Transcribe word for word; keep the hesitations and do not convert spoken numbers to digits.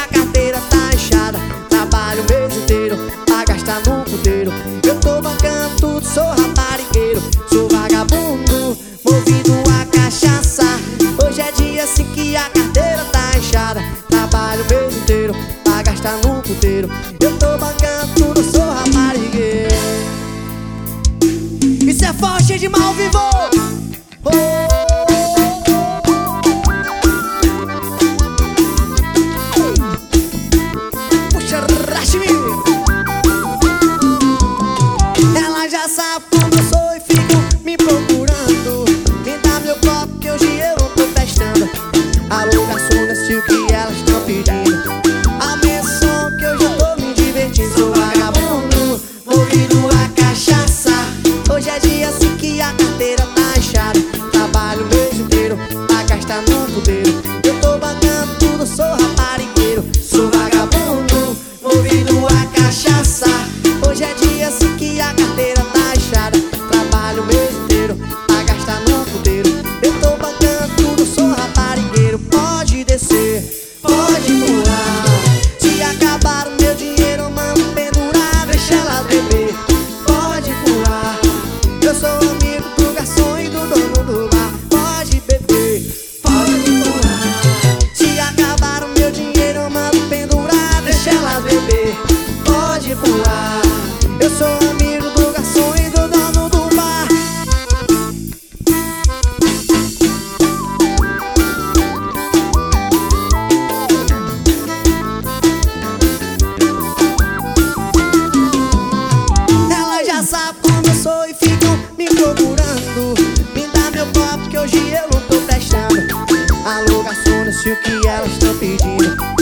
carteira tá inchada. Trabalho o mês inteiro pra gastar no puteiro. Eu tô bancando tudo, sou raparigueiro. Sou vagabundo, movido a cachaça. Hoje é dia assim que a carteira tá inchada. Trabalho o mês inteiro pra gastar no puteiro. Eu tô bancando tudo, sou raparigueiro. Isso é forte de mal vivo. Oh, puxa, racha-me. Ela já sabe como eu sou e fica me procurando. Me dá meu copo que hoje eu não tô testando. Alô, garçom, se o que elas estão pedindo. Aumenta o som que hoje eu tô me divertindo. Sou vagabundo, movido a cachaça. Hoje é dia assim que a carteira tá inchada. Trabalho o mês inteiro pra gastar no puteiro. Eu tô bancando tudo, sou raparigueiro. Sou vagabundo, movido a cachaça. Hoje é dia assim que a carteira tá inchada. Trabalho o mês inteiro pra gastar no puteiro. Eu tô bancando tudo, sou raparigueiro. Pode descer, pode voar. Se acabar o meu dinheiro, eu mando pendurar, deixa ela beber. Pode voar. Eu sou amigo do garçom e do dono do bar. Pode beber, pode voar. Se acabar o meu dinheiro, eu mando pendurar, deixa ela beber. Pode voar. Eu sou amigo do garçom e do dono do bar. Ela já sabe como eu sou e ficam me procurando. Me dá meu copo que hoje eu não tô testando. Alô, garçom, se o que elas estão pedindo.